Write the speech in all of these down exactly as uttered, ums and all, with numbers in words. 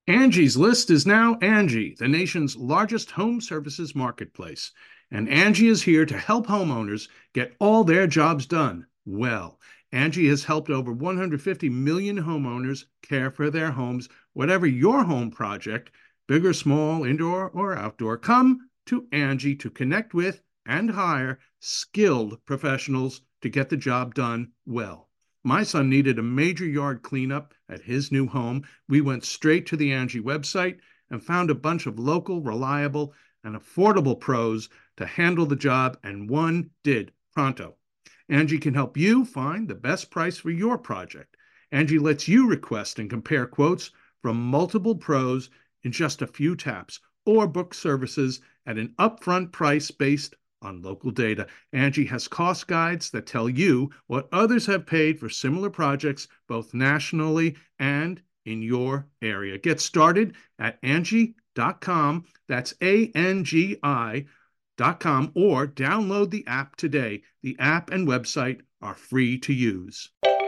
Angie's List is now Angie, the nation's largest home services marketplace. And Angie is here to help homeowners get all their jobs done well. Angie has helped over one hundred fifty million homeowners care for their homes. Whatever your home project, big or small, indoor or outdoor, come to Angie to connect with and hire skilled professionals to get the job done well. My son needed a major yard cleanup at his new home. We went straight to the Angie website and found a bunch of local, reliable, and affordable pros to handle the job, and one did pronto. Angie can help you find the best price for your project. Angie lets you request and compare quotes from multiple pros in just a few taps, or book services at an upfront price based on local data. Angie has cost guides that tell you what others have paid for similar projects, both nationally and in your area. Get started at Angie dot com. That's A N G I dot com, or download the app today. The app and website are free to use.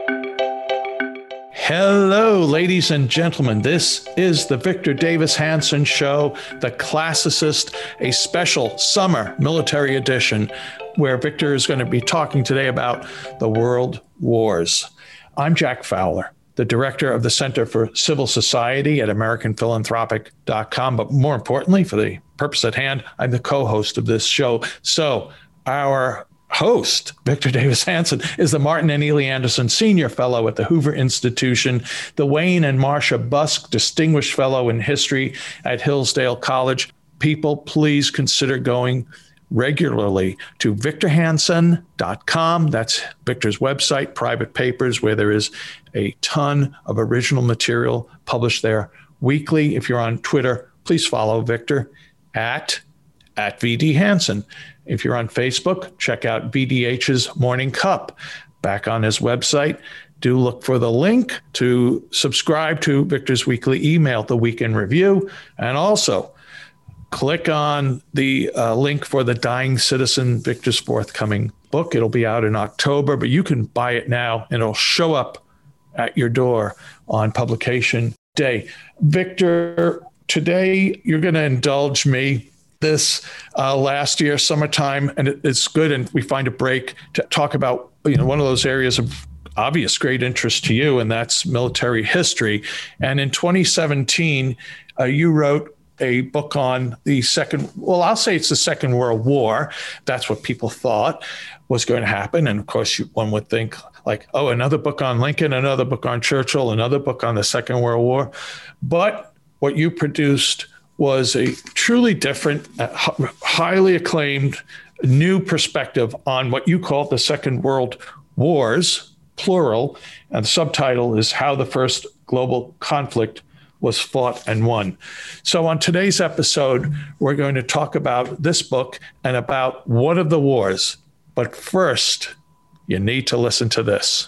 Hello, ladies and gentlemen. This is the Victor Davis Hanson Show, The Classicist, a special summer military edition where Victor is going to be talking today about the world wars. I'm Jack Fowler, the director of the Center for Civil Society at American Philanthropic dot com. But more importantly, for the purpose at hand, I'm the co-host of this show. So our host, Victor Davis Hanson, is the Martin and Ely Anderson Senior Fellow at the Hoover Institution, the Wayne and Marcia Busk Distinguished Fellow in History at Hillsdale College. People, please consider going regularly to victor hanson dot com. That's Victor's website, private papers, where there is a ton of original material published there weekly. If you're on Twitter, please follow Victor at, at V D Hanson. If you're on Facebook, check out V D H's Morning Cup. Back on his website, do look for the link to subscribe to Victor's weekly email, The Week in Review, and also click on the uh, link for The Dying Citizen, Victor's forthcoming book. It'll be out in October, but you can buy it now, and it'll show up at your door on publication day. Victor, today you're going to indulge me this uh, last year, summertime, and it, it's good. And we find a break to talk about, you know, one of those areas of obvious great interest to you, and that's military history. And in twenty seventeen, uh, you wrote a book on the second, well, I'll say it's the Second World War. That's what people thought was going to happen. And of course, you, one would think like, oh, another book on Lincoln, another book on Churchill, another book on the Second World War. But what you produced was a truly different, uh, highly acclaimed new perspective on what you call the Second World Wars, plural, and the subtitle is How the First Global Conflict Was Fought and Won. So on today's episode, we're going to talk about this book and about one of the wars. But first, you need to listen to this.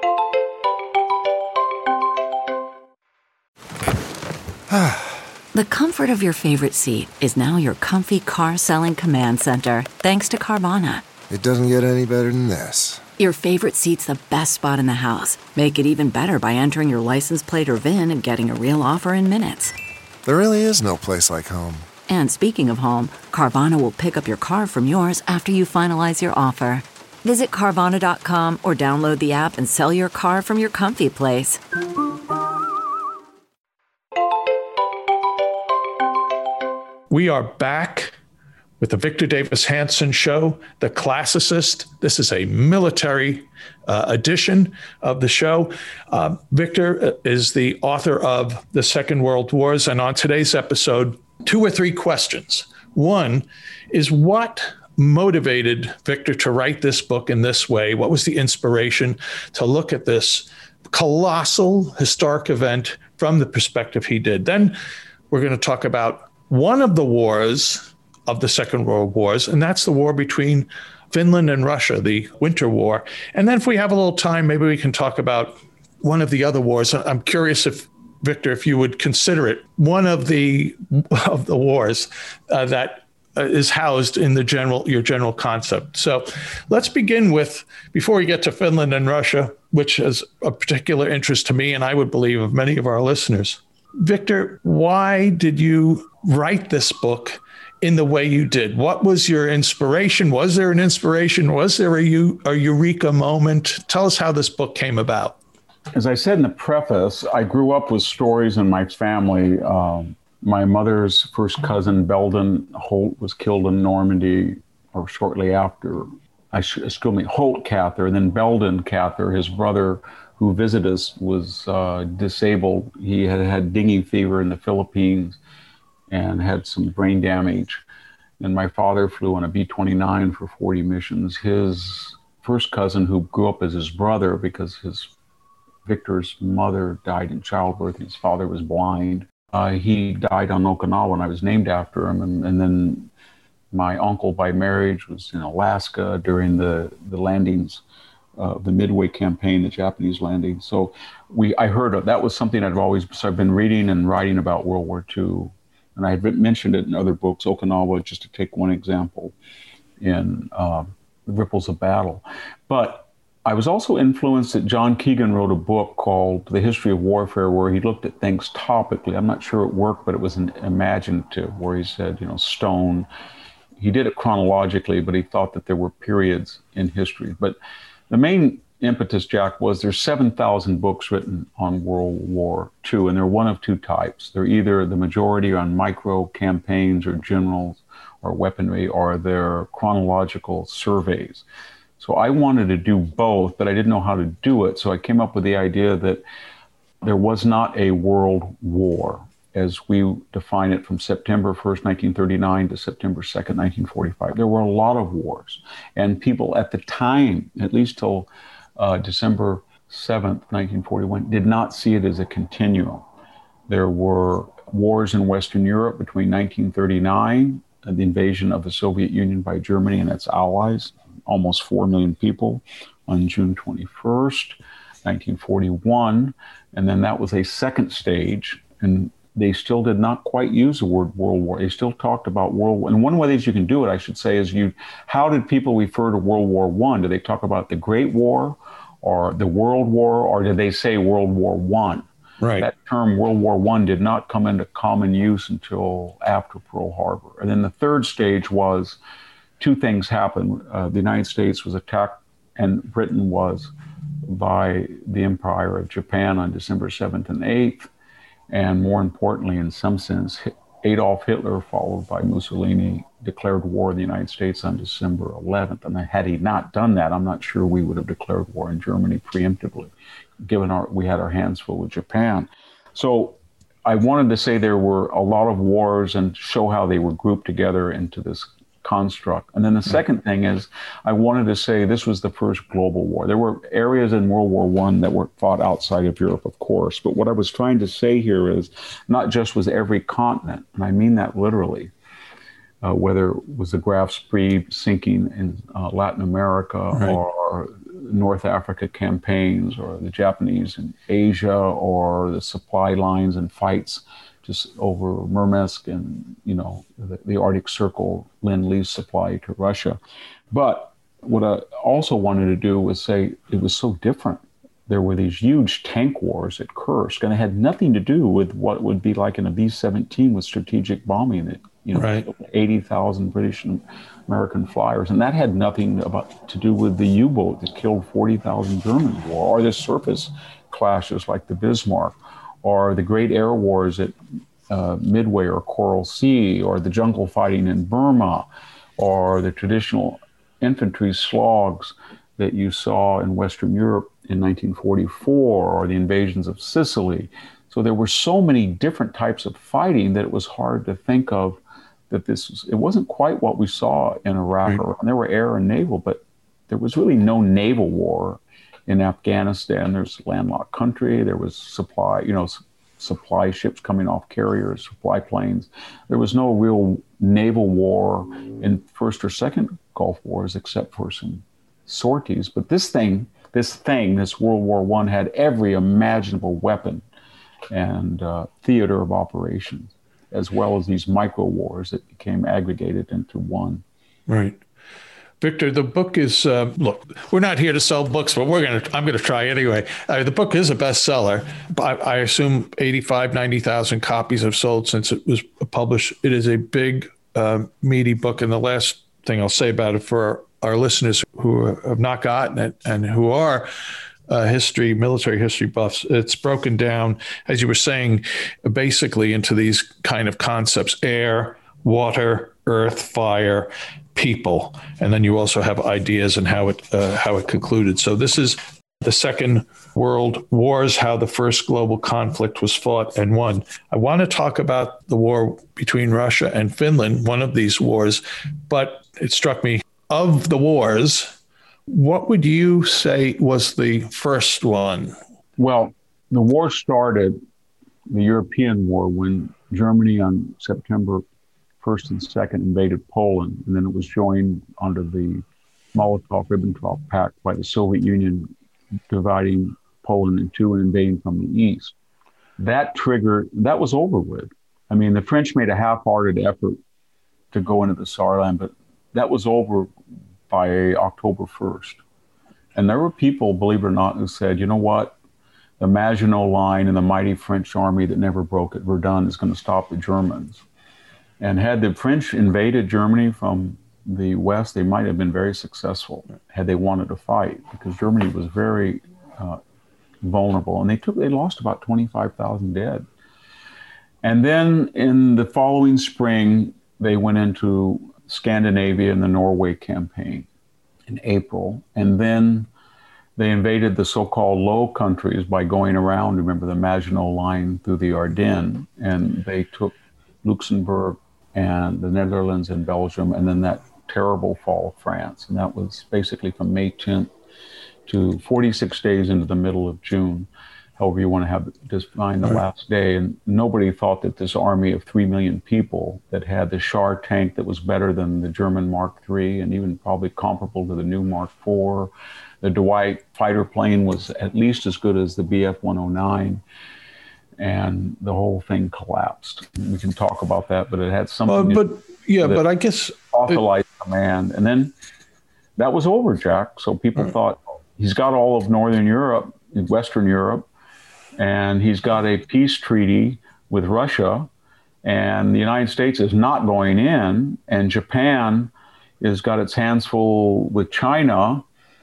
The comfort of your favorite seat is now your comfy car selling command center, thanks to Carvana. It doesn't get any better than this. Your favorite seat's the best spot in the house. Make it even better by entering your license plate or V I N and getting a real offer in minutes. There really is no place like home. And speaking of home, Carvana will pick up your car from yours after you finalize your offer. Visit Carvana dot com or download the app and sell your car from your comfy place. We are back with the Victor Davis Hanson Show, The Classicist. This is a military uh, edition of the show. Uh, Victor is the author of The Second World Wars. And on today's episode, two or three questions. One is, what motivated Victor to write this book in this way? What was the inspiration to look at this colossal historic event from the perspective he did? Then we're going to talk about one of the wars of the Second World Wars, and that's the war between Finland and Russia, the Winter War. And then if we have a little time, maybe we can talk about one of the other wars. I'm curious if, Victor, if you would consider it one of the of the wars uh, that uh, is housed in the general your general concept. So let's begin with, before we get to Finland and Russia, which is a particular interest to me, and I would believe of many of our listeners, Victor, why did you write this book in the way you did? What was your inspiration? Was there an inspiration? Was there a, a eureka moment? Tell us how this book came about. As I said in the preface, I grew up with stories in my family. Um, my mother's first cousin, Belden Holt, was killed in Normandy, or shortly after. I excuse me, Holt Cather, and then Belden Cather, his brother, who visited us, was uh, disabled. He had had dengue fever in the Philippines and had some brain damage. And my father flew on a B twenty-nine for forty missions. His first cousin, who grew up as his brother because his Victor's mother died in childbirth, his father was blind. Uh, he died on Okinawa, and I was named after him. And, and then my uncle by marriage was in Alaska during the, the landings of uh, the Midway campaign, the Japanese landing. So we, I heard of that was something I've always, so I've been reading and writing about World War Two. And I had mentioned it in other books, Okinawa, just to take one example, in uh, The Ripples of Battle. But I was also influenced that John Keegan wrote a book called The History of Warfare, where he looked at things topically. I'm not sure it worked, but it was an imaginative, where he said, you know, stone. He did it chronologically, but he thought that there were periods in history. But the main impetus, Jack, was there's seven thousand books written on World War Two, and they're one of two types. They're either the majority on micro campaigns or generals or weaponry, or they're chronological surveys. So I wanted to do both, but I didn't know how to do it. So I came up with the idea that there was not a world war as we define it from September first, nineteen thirty-nine to September second, nineteen forty-five. There were a lot of wars. And people at the time, at least till uh, December seventh, nineteen forty-one, did not see it as a continuum. There were wars in Western Europe between nineteen thirty-nine, the invasion of the Soviet Union by Germany and its allies, almost four million people, on June twenty-first, nineteen forty-one. And then that was a second stage, and they still did not quite use the word World War. They still talked about World War. And one way that you can do it, I should say, is you, how did people refer to World War One? Did they talk about the Great War or the World War, or did they say World War One? Right. That term World War One did not come into common use until after Pearl Harbor. And then the third stage was, two things happened. Uh, the United States was attacked, and Britain was, by the Empire of Japan on December seventh and eighth. And more importantly, in some sense, Adolf Hitler, followed by Mussolini, declared war in the United States on December eleventh. And had he not done that, I'm not sure we would have declared war in Germany preemptively, given our we had our hands full with Japan. So I wanted to say there were a lot of wars and show how they were grouped together into this construct. And then the second thing is, I wanted to say this was the first global war. There were areas in World War One that were fought outside of Europe, of course. But what I was trying to say here is, not just was every continent, and I mean that literally, uh, whether it was the Graf Spee sinking in uh, Latin America, right, or North Africa campaigns, or the Japanese in Asia, or the supply lines and fights just over Murmansk and, you know, the, the Arctic Circle, Lend-Lease supply to Russia. But what I also wanted to do was say it was so different. There were these huge tank wars at Kursk, and it had nothing to do with what would be like in a B seventeen with strategic bombing that, you know, right, eighty thousand British and American flyers. And that had nothing about to do with the U-boat that killed forty thousand Germans, or the surface clashes like the Bismarck, or the great air wars at uh, Midway or Coral Sea, or the jungle fighting in Burma, or the traditional infantry slogs that you saw in Western Europe in nineteen forty-four, or the invasions of Sicily. So there were so many different types of fighting that it was hard to think of that this was, it wasn't quite what we saw in Iraq. Right. Or, and there were air and naval, but there was really no naval war in Afghanistan. There's landlocked country. There was supply, you know, supply ships coming off carriers, supply planes. There was no real naval war in first or second Gulf Wars, except for some sorties. But this thing, this thing, this World War One had every imaginable weapon and uh, theater of operations, as well as these micro wars that became aggregated into one. Right. Victor, the book is, uh, look, we're not here to sell books, but we're going to, I'm going to try anyway. Uh, the book is a bestseller. I, I assume eighty-five, ninety thousand copies have sold since it was published. It is a big, uh, meaty book. And the last thing I'll say about it for our, our listeners who have not gotten it and who are uh, history, military history buffs, it's broken down, as you were saying, basically into these kind of concepts: air, water, earth, fire, people, and then you also have ideas and how it uh, how it concluded. So this is the Second World Wars, how the first global conflict was fought and won. I want to talk about the war between Russia and Finland, one of these wars, but it struck me, of the wars, what would you say was the first one? Well, the war started, the European War, when Germany on September first and second invaded Poland, and then it was joined under the Molotov-Ribbentrop Pact by the Soviet Union, dividing Poland in two and invading from the east. That triggered, that was over with. I mean, the French made a half-hearted effort to go into the Saarland, but that was over by October first. And there were people, believe it or not, who said, you know what, the Maginot Line and the mighty French army that never broke at Verdun is going to stop the Germans. And had the French invaded Germany from the west, they might have been very successful had they wanted to fight, because Germany was very uh, vulnerable, and they took they lost about twenty-five thousand dead. And then in the following spring, they went into Scandinavia and the Norway campaign in April, and then they invaded the so-called Low Countries by going around, remember, the Maginot Line through the Ardennes, and they took Luxembourg and the Netherlands and Belgium, and then that terrible fall of France. And that was basically from May tenth to forty-six days into the middle of June, however you want to have define the last day. And nobody thought that this army of three million people that had the Char tank that was better than the German Mark three and even probably comparable to the new Mark four. The Dwight fighter plane was at least as good as the B F one oh nine. And the whole thing collapsed. We can talk about that, but it had something. Uh, but yeah, but I guess authorized it, command, and then that was over, Jack. So people right. thought he's got all of Northern Europe, Western Europe, and he's got a peace treaty with Russia, and the United States is not going in, and Japan has got its hands full with China,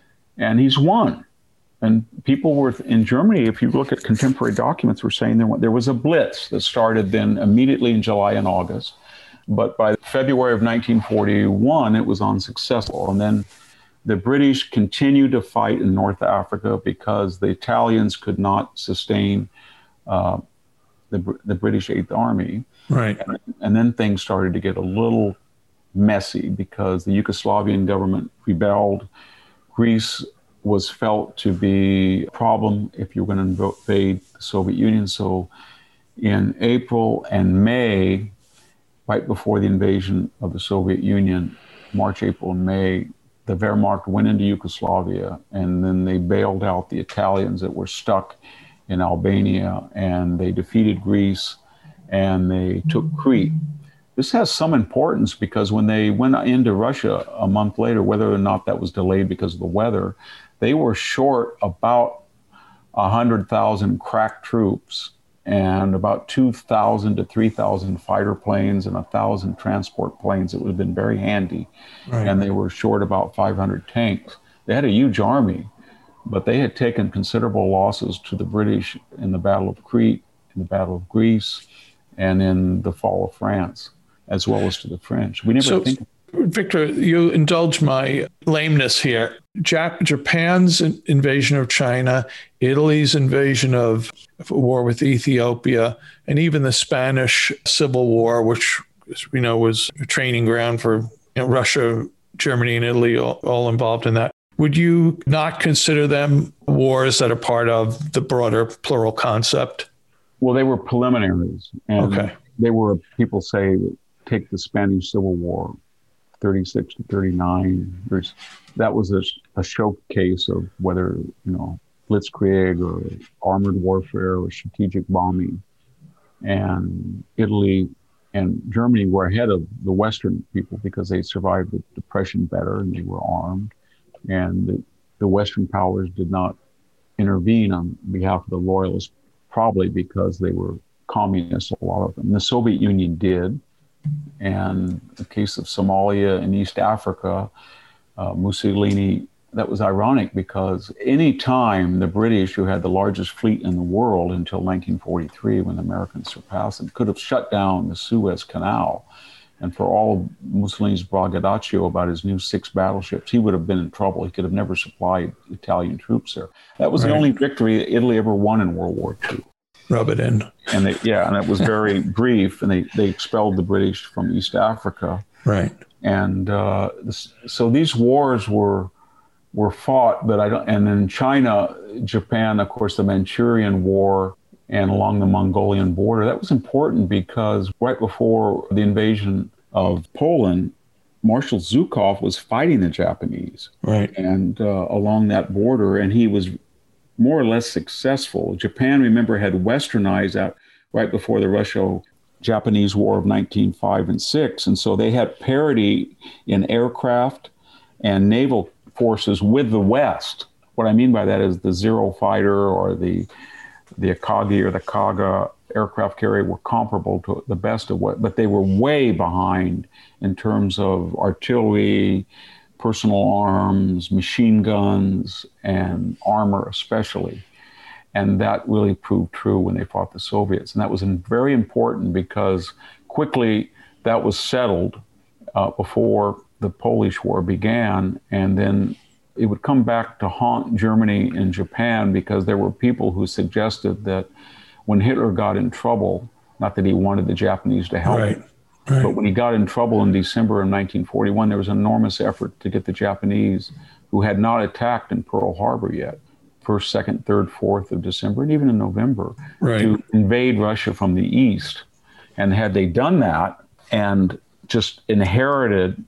and he's won. And people were in Germany, if you look at contemporary documents, were saying there, there was a blitz that started then immediately in July and August. But by February of nineteen forty-one, it was unsuccessful. And then the British continued to fight in North Africa because the Italians could not sustain uh, the, the British Eighth Army. Right. And, and then things started to get a little messy because the Yugoslavian government rebelled. Greece was felt to be a problem if you were going to invade the Soviet Union. So in April and May, right before the invasion of the Soviet Union, March, April, and May, the Wehrmacht went into Yugoslavia, and then they bailed out the Italians that were stuck in Albania, and they defeated Greece, and they took Crete. This has some importance because when they went into Russia a month later, whether or not that was delayed because of the weather, they were short about one hundred thousand crack troops and about two thousand to three thousand fighter planes and one thousand transport planes that would have been very handy. Right. And they were short about five hundred tanks. They had a huge army, but they had taken considerable losses to the British in the Battle of Crete, in the Battle of Greece, and in the fall of France, as well as to the French. We never so, think. Victor, you indulge my lameness here. Jap- Japan's invasion of China, Italy's invasion of war with Ethiopia, and even the Spanish Civil War, which as we know was a training ground for you know, Russia, Germany, and Italy, all, all involved in that. Would you not consider them wars that are part of the broader plural concept? Well, they were preliminaries. And okay. They were, people say, take the Spanish Civil War, thirty-six to thirty-nine. There's, that was a, a showcase of whether, you know, blitzkrieg or armored warfare or strategic bombing. And Italy And Germany were ahead of the Western people because they survived the Depression better and they were armed. And the, the Western powers did not intervene on behalf of the loyalists, probably because they were communists, a lot of them. The Soviet Union did. And the case of Somalia and East Africa, uh, Mussolini, that was ironic because any time the British, who had the largest fleet in the world until nineteen forty-three, when the Americans surpassed them, could have shut down the Suez Canal. And for all of Mussolini's braggadocio about his new six battleships, he would have been in trouble. He could have never supplied Italian troops there. That was right. The only victory Italy ever won in World War Two. Rub it in. And they, yeah, and it was very brief. And they, they expelled the British from East Africa. Right. And uh, this, so these wars were were fought, but I don't. And in China, Japan, of course, the Manchurian War, and along the Mongolian border, that was important because right before the invasion of Poland, Marshal Zhukov was fighting the Japanese, right, and uh, along that border, and he was more or less successful. Japan, remember, had westernized out right before the Russo-Japanese War of nineteen oh five and six, and so they had parity in aircraft and naval forces with the West. What I mean by that is the Zero fighter or the the Akagi or the Kaga aircraft carrier were comparable to the best of what, but they were way behind in terms of artillery, personal arms, machine guns, and armor especially. And that really proved true when they fought the Soviets. And that was very important because quickly that was settled uh, before the Polish War began, and then it would come back to haunt Germany and Japan because there were people who suggested that when Hitler got in trouble, not that he wanted the Japanese to help right. him, right. but when he got in trouble in December of nineteen forty-one, there was an enormous effort to get the Japanese, who had not attacked in Pearl Harbor yet, first, second, third, fourth of December, and even in November, right. to invade Russia from the east. And had they done that and just inherited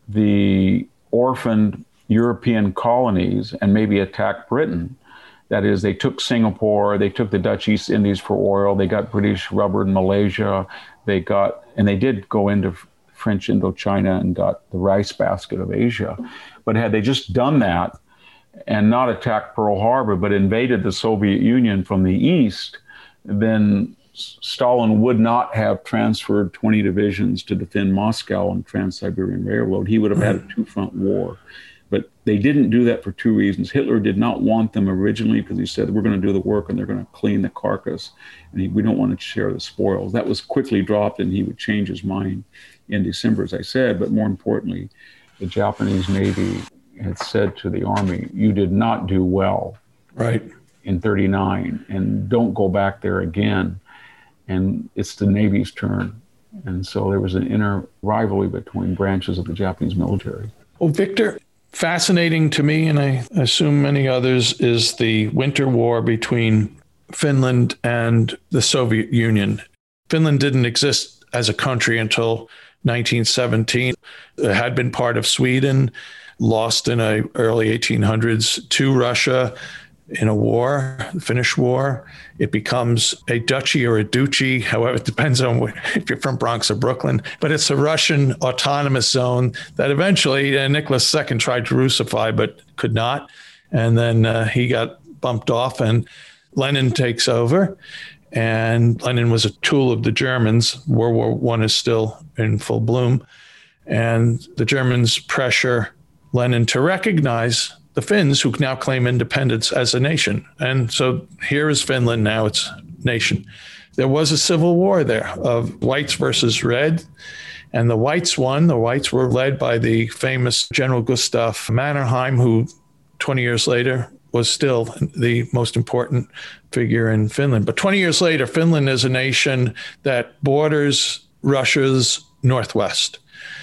the orphaned European colonies and maybe attacked Britain. That is, they took Singapore, they took the Dutch East Indies for oil, they got British rubber in Malaysia, they got, and they did go into French Indochina and got the rice basket of Asia. But had they just done that and not attacked Pearl Harbor, but invaded the Soviet Union from the east, then Stalin would not have transferred twenty divisions to defend Moscow on the Trans-Siberian Railroad. He would have had a two-front war. But they didn't do that for two reasons. Hitler did not want them originally because he said, we're going to do the work and they're going to clean the carcass. And he, we don't want to share the spoils. That was quickly dropped and he would change his mind in December, as I said. But more importantly, the Japanese Navy had said to the Army, you did not do well right. in thirty-nine, and don't go back there again. And it's the Navy's turn. And so there was an inner rivalry between branches of the Japanese military. Well, Victor, fascinating to me, and I assume many others, is the Winter War between Finland and the Soviet Union. Finland didn't exist as a country until nineteen seventeen. It had been part of Sweden, lost in the early eighteen hundreds to Russia in a war, the Finnish War. It becomes a duchy or a duchy, however, it depends on what, if you're from Bronx or Brooklyn, but it's a Russian autonomous zone that eventually uh, Nicholas the Second tried to Russify, but could not. And then uh, he got bumped off and Lenin takes over. And Lenin was a tool of the Germans. World War One is still in full bloom. And the Germans pressure Lenin to recognize the Finns, who now claim independence as a nation. And so here is Finland, now it's a nation. There was a civil war there of whites versus red, and the whites won. The whites were led by the famous General Gustav Mannerheim, who twenty years later was still the most important figure in Finland. But twenty years later, Finland is a nation that borders Russia's northwest.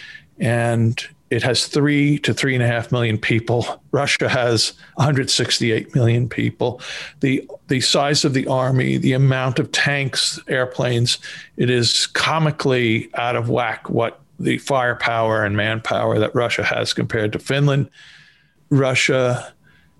And it has three to three and a half million people. Russia has one hundred sixty-eight million people. The the size of the army, the amount of tanks, airplanes, it is comically out of whack what the firepower and manpower that Russia has compared to Finland. Russia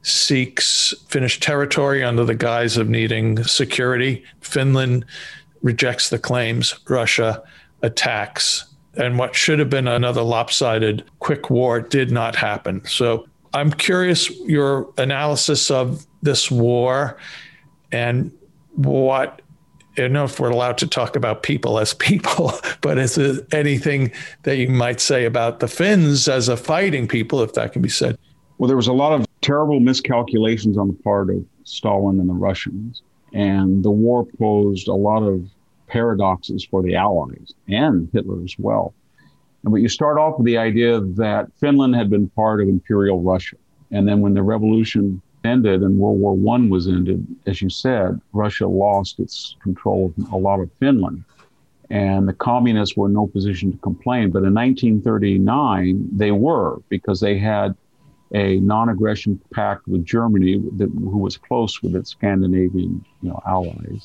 seeks Finnish territory under the guise of needing security. Finland rejects the claims. Russia attacks. And what should have been another lopsided quick war did not happen. So I'm curious your analysis of this war and what, I don't know if we're allowed to talk about people as people, but is there anything that you might say about the Finns as a fighting people, if that can be said? Well, there was a lot of terrible miscalculations on the part of Stalin and the Russians. And the war posed a lot of paradoxes for the Allies and Hitler as well. And but you start off with the idea that Finland had been part of Imperial Russia. And then when the revolution ended and World War One was ended, as you said, Russia lost its control of a lot of Finland. And the communists were in no position to complain. But in nineteen thirty-nine, they were, because they had a non-aggression pact with Germany, that, who was close with its Scandinavian, you know, allies.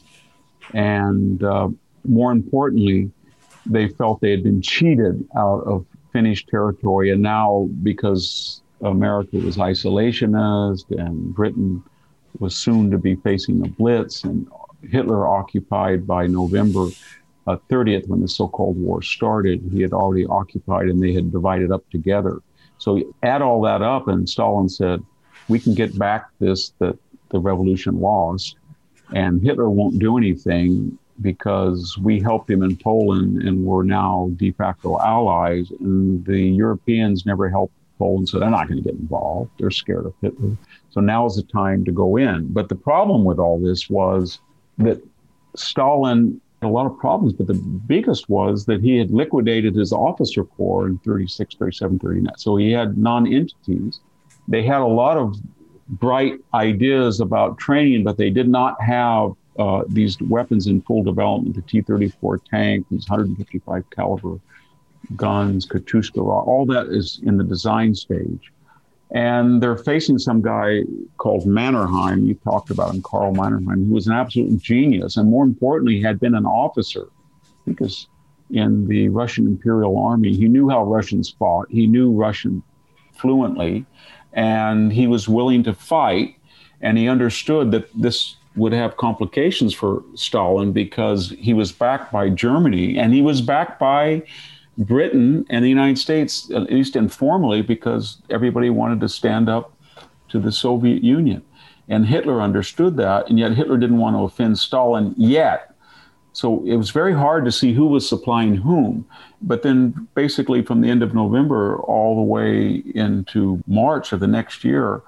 And uh, more importantly, they felt they had been cheated out of Finnish territory. And now, because America was isolationist and Britain was soon to be facing a blitz, and Hitler occupied by November uh, thirtieth, when the so-called war started, he had already occupied and they had divided up together. So add all that up, and Stalin said, we can get back this that the revolution lost, and Hitler won't do anything because we helped him in Poland and we're now de facto allies. And the Europeans never helped Poland, so they're not going to get involved. They're scared of Hitler. So now is the time to go in. But the problem with all this was that Stalin had a lot of problems, but the biggest was that he had liquidated his officer corps in thirty-six, thirty-seven, thirty-nine. So he had non-entities. They had a lot of bright ideas about training, but they did not have uh, these weapons in full development, the T thirty-four tank, these one fifty-five caliber guns, Katyusha, all that is in the design stage. And they're facing some guy called Mannerheim. You talked about him, Karl Mannerheim, who was an absolute genius. And more importantly, had been an officer, because in the Russian Imperial Army, he knew how Russians fought. He knew Russian fluently, and he was willing to fight. And he understood that this would have complications for Stalin because he was backed by Germany, and he was backed by Britain and the United States, at least informally, because everybody wanted to stand up to the Soviet Union. And Hitler understood that, and yet Hitler didn't want to offend Stalin yet. So it was very hard to see who was supplying whom. But then basically from the end of November all the way into March of the next year,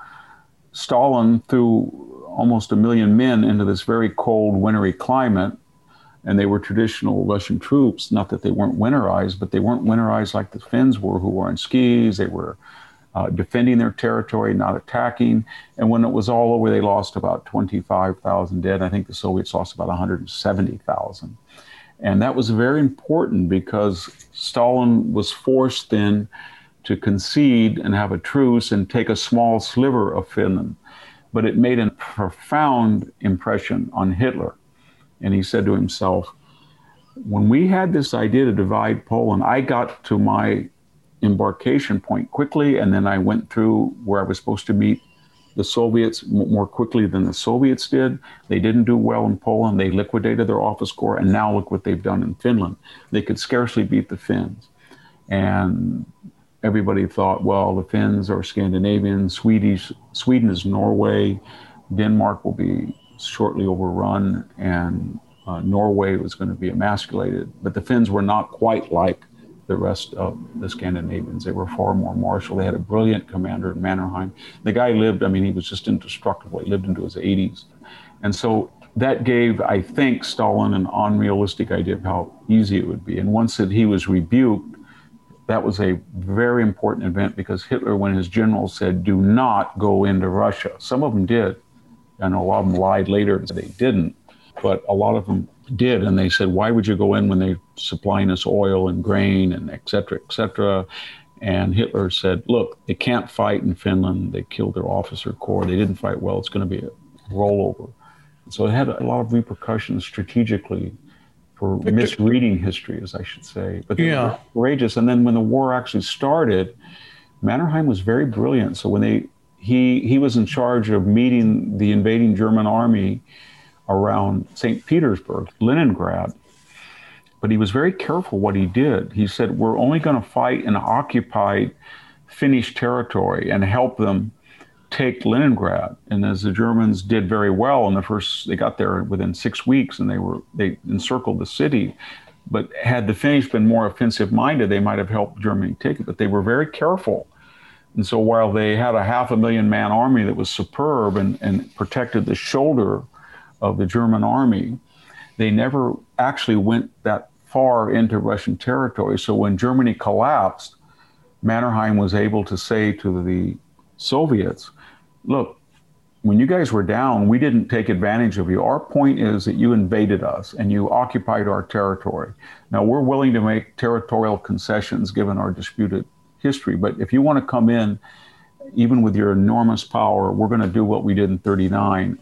Stalin threw almost a million men into this very cold, wintry climate. And they were traditional Russian troops, not that they weren't winterized, but they weren't winterized like the Finns were, who were on skis. They were uh, defending their territory, not attacking. And when it was all over, they lost about twenty-five thousand dead. I think the Soviets lost about one hundred seventy thousand. And that was very important because Stalin was forced then to concede and have a truce and take a small sliver of Finland. But it made a profound impression on Hitler. And he said to himself, when we had this idea to divide Poland, I got to my embarkation point quickly, and then I went through where I was supposed to meet the Soviets more quickly than the Soviets did. They didn't do well in Poland. They liquidated their office corps, and now look what they've done in Finland. They could scarcely beat the Finns. And everybody thought, well, the Finns are Scandinavian, Swedish, Sweden is Norway, Denmark will be shortly overrun, and uh, Norway was going to be emasculated. But the Finns were not quite like the rest of the Scandinavians. They were far more martial. They had a brilliant commander in Mannerheim. The guy lived, I mean, he was just indestructible. He lived into his eighties. And so that gave, I think, Stalin an unrealistic idea of how easy it would be. And once that he was rebuked, that was a very important event, because Hitler, when his generals said, do not go into Russia, some of them did. And a lot of them lied later and said they didn't, but a lot of them did. And they said, why would you go in when they're supplying us oil and grain and et cetera, et cetera? And Hitler said, look, they can't fight in Finland. They killed their officer corps. They didn't fight well. It's going to be a rollover. So it had a lot of repercussions strategically for misreading history, as I should say. But they yeah. were courageous. And then when the war actually started, Mannerheim was very brilliant. So when they He he was in charge of meeting the invading German army around Saint Petersburg, Leningrad. but he was very careful what he did. He said, we're only going to fight in occupied Finnish territory and help them take Leningrad. And as the Germans did very well in the first, they got there within six weeks and they were, they encircled the city. But had the Finnish been more offensive minded, they might have helped Germany take it, but they were very careful. And so while they had a half a million man army that was superb and, and protected the shoulder of the German army, they never actually went that far into Russian territory. So when Germany collapsed, Mannerheim was able to say to the Soviets, look, when you guys were down, we didn't take advantage of you. Our point is that you invaded us and you occupied our territory. Now, we're willing to make territorial concessions given our disputed history, but if you want to come in, even with your enormous power, we're going to do what we did in thirty-nine.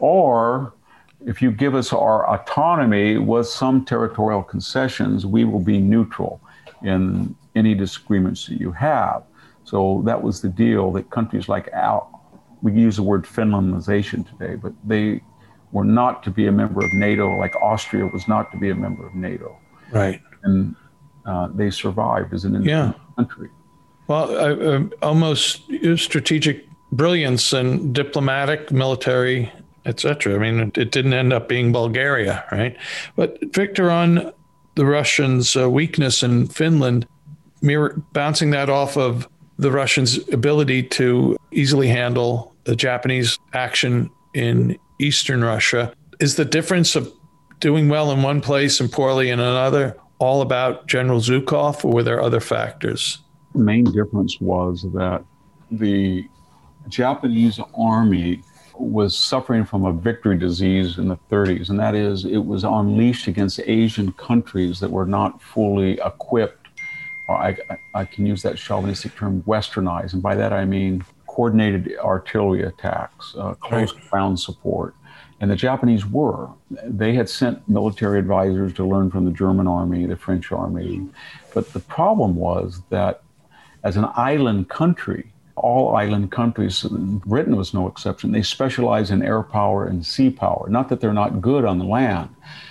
Or if you give us our autonomy with some territorial concessions, we will be neutral in any disagreements that you have. So that was the deal that countries like Al, we use the word Finlandization today, but they were not to be a member of NATO, like Austria was not to be a member of NATO. Right. And uh, they survived as an independent yeah. country. Well, uh, uh, almost strategic brilliance and diplomatic, military, et cetera. I mean, it, it didn't end up being Bulgaria, right? But Victor, on the Russians' uh, weakness in Finland, mirror, bouncing that off of the Russians' ability to easily handle the Japanese action in Eastern Russia, is the difference of doing well in one place and poorly in another all about General Zhukov, or were there other factors? The main difference was that the Japanese army was suffering from a victory disease in the thirties, and that is it was unleashed against Asian countries that were not fully equipped, or I, I can use that chauvinistic term, westernized, and by that I mean coordinated artillery attacks, uh, close right. ground support. And the Japanese were. They had sent military advisors to learn from the German army, the French army. But the problem was that as an island country, all island countries, Britain was no exception, they specialize in air power and sea power. Not that they're not good on the land,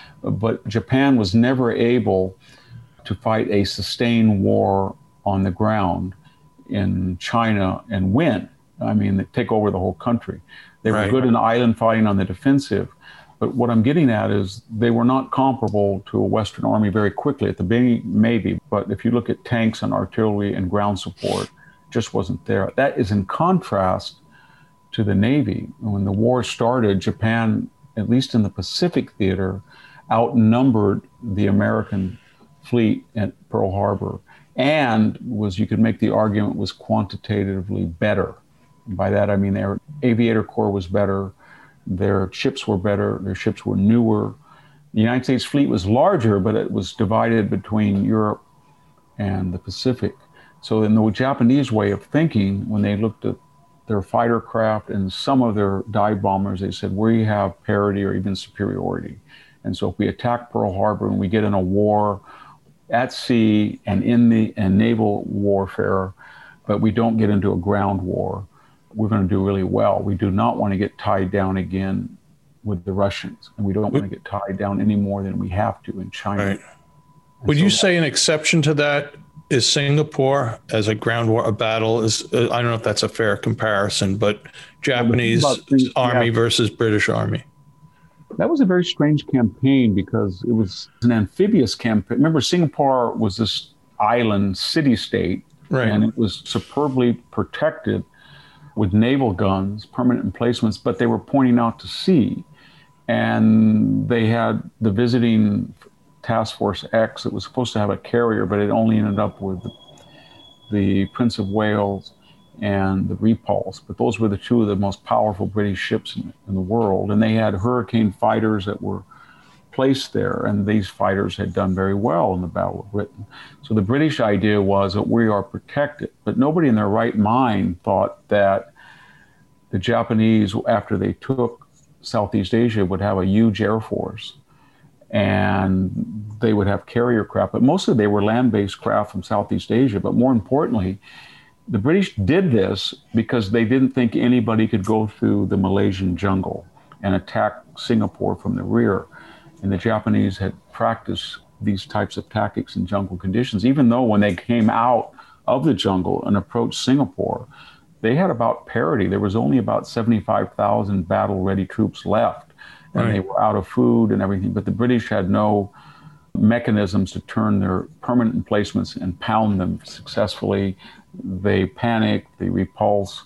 but Japan was never able to fight a sustained war on the ground in China and win. I mean, they take over the whole country. They were right. good in island fighting on the defensive. But what I'm getting at is they were not comparable to a Western army very quickly. At the beginning, maybe. But if you look at tanks and artillery and ground support, just wasn't there. That is in contrast to the Navy. When the war started, Japan, at least in the Pacific theater, outnumbered the American fleet at Pearl Harbor, and was, you could make the argument, was quantitatively better. And by that, I mean their aviator corps was better, their ships were better, their ships were newer. The United States fleet was larger, but it was divided between Europe and the Pacific. So in the Japanese way of thinking, when they looked at their fighter craft and some of their dive bombers, they said, we have parity or even superiority. And so if we attack Pearl Harbor and we get in a war at sea and in the and naval warfare, but we don't get into a ground war, we're going to do really well. We do not want to get tied down again with the Russians, and we don't want to get tied down any more than we have to in China. Right. Would so, you say an exception to that is Singapore as a ground war, a battle? Is uh, I don't know if that's a fair comparison, but Japanese the, army yeah. versus British army. That was a very strange campaign because it was an amphibious campaign. Remember, Singapore was this island city-state, right. and it was superbly protected with naval guns, permanent emplacements, but they were pointing out to sea. And they had the visiting Task Force X that was supposed to have a carrier, but it only ended up with the, the Prince of Wales and the Repulse. But those were the two of the most powerful British ships in, in the world. And they had Hurricane fighters that were placed there, and these fighters had done very well in the Battle of Britain. So the British idea was that we are protected, but nobody in their right mind thought that the Japanese, after they took Southeast Asia, would have a huge air force and they would have carrier craft, but mostly they were land-based craft from Southeast Asia. But more importantly, the British did this because they didn't think anybody could go through the Malaysian jungle and attack Singapore from the rear. And the Japanese had practiced these types of tactics in jungle conditions, even though when they came out of the jungle and approached Singapore, they had about parity. There was only about seventy-five thousand battle-ready troops left, and right. they were out of food and everything. But the British had no mechanisms to turn their permanent emplacements and pound them successfully. They panicked, they repulsed,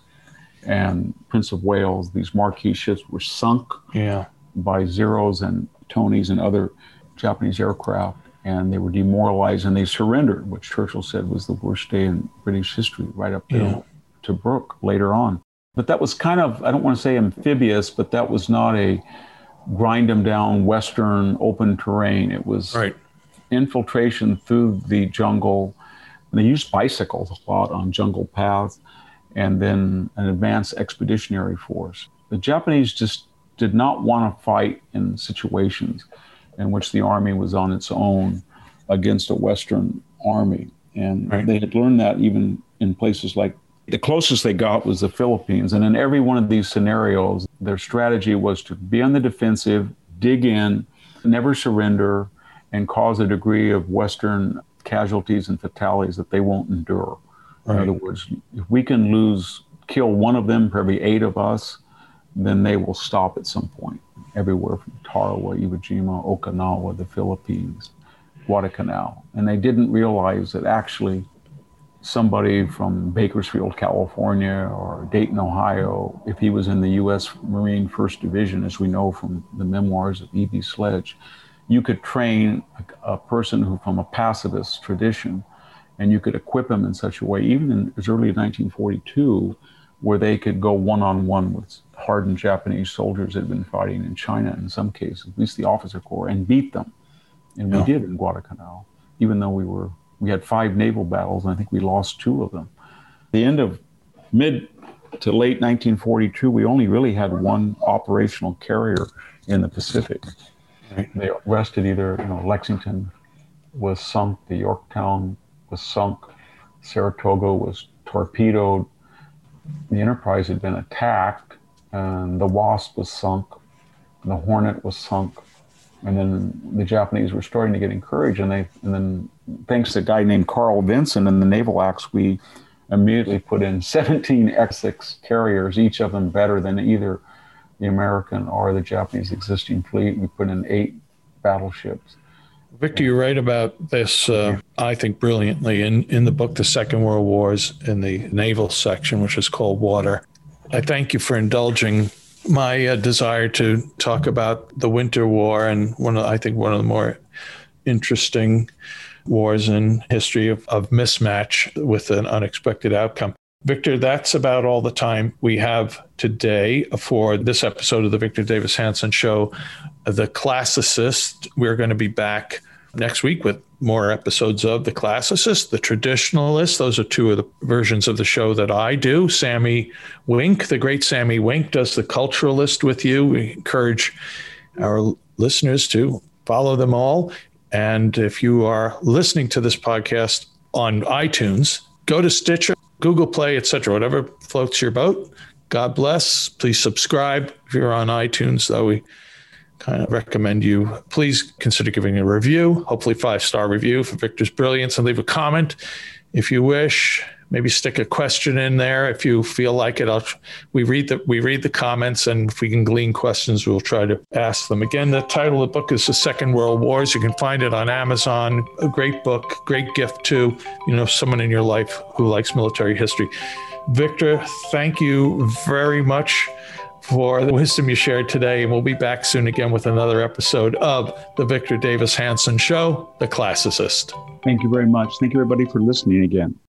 and Prince of Wales, these marquee ships, were sunk yeah. by Zeros and Tonys and other Japanese aircraft, and they were demoralized and they surrendered, which Churchill said was the worst day in British history, right up to yeah. Tobruk later on. But that was kind of, I don't want to say amphibious, but that was not a grind them down Western open terrain. It was right. infiltration through the jungle. And they used bicycles a lot on jungle paths, and then an advanced expeditionary force. The Japanese just did not want to fight in situations in which the army was on its own against a Western army. And right. they had learned that even in places like, the closest they got was the Philippines. And in every one of these scenarios, their strategy was to be on the defensive, dig in, never surrender, and cause a degree of Western casualties and fatalities that they won't endure. Right. In other words, if we can lose, kill one of them for every eight of us, then they will stop at some point. Everywhere from Tarawa, Iwo Jima, Okinawa, the Philippines, Guadalcanal. And they didn't realize that actually somebody from Bakersfield, California, or Dayton, Ohio, if he was in the U S Marine First Division, as we know from the memoirs of E B Sledge, you could train a, a person who from a pacifist tradition, and you could equip him in such a way, even in, as early as nineteen forty-two, where they could go one-on-one with hardened Japanese soldiers that had been fighting in China in some cases, at least the officer corps, and beat them. And we yeah. did in Guadalcanal, even though we were we had five naval battles, and I think we lost two of them. The end of mid to late nineteen forty-two, we only really had one operational carrier in the Pacific. Right. They rested either, you know, Lexington was sunk, the Yorktown was sunk, Saratoga was torpedoed, the Enterprise had been attacked, and the Wasp was sunk, the Hornet was sunk, and then the Japanese were starting to get encouraged, and they, and then thanks to a guy named Carl Vinson in the Naval Acts, we immediately put in seventeen X six carriers, each of them better than either the American or the Japanese existing fleet. We put in eight battleships. Victor, you write about this, uh, I think, brilliantly in, in the book, The Second World Wars, in the naval section, which is called Water. I thank you for indulging my uh, desire to talk about the Winter War, and one of, I think one of the more interesting wars in history of, of mismatch with an unexpected outcome. Victor, that's about all the time we have today for this episode of the Victor Davis Hanson Show, The Classicist. We're going to be back next week with more episodes of The Classicist, The Traditionalist. Those are two of the versions of the show that I do. Sammy Wink, the great Sammy Wink, does The Culturalist with you. We encourage our listeners to follow them all. And if you are listening to this podcast on iTunes, go to Stitcher, Google Play, et cetera, whatever floats your boat. God bless. Please subscribe. If you're on iTunes, though, we kind of recommend you please consider giving a review, hopefully five-star review for Victor's brilliance, and leave a comment if you wish. Maybe stick a question in there if you feel like it. I'll, we read the we read the comments, and if we can glean questions, we'll try to ask them. Again, the title of the book is The Second World Wars. You can find it on Amazon. A great book, great gift to, you know, someone in your life who likes military history. Victor, thank you very much for the wisdom you shared today, and we'll be back soon again with another episode of the Victor Davis Hanson Show, The Classicist. Thank you very much. Thank you, everybody, for listening again.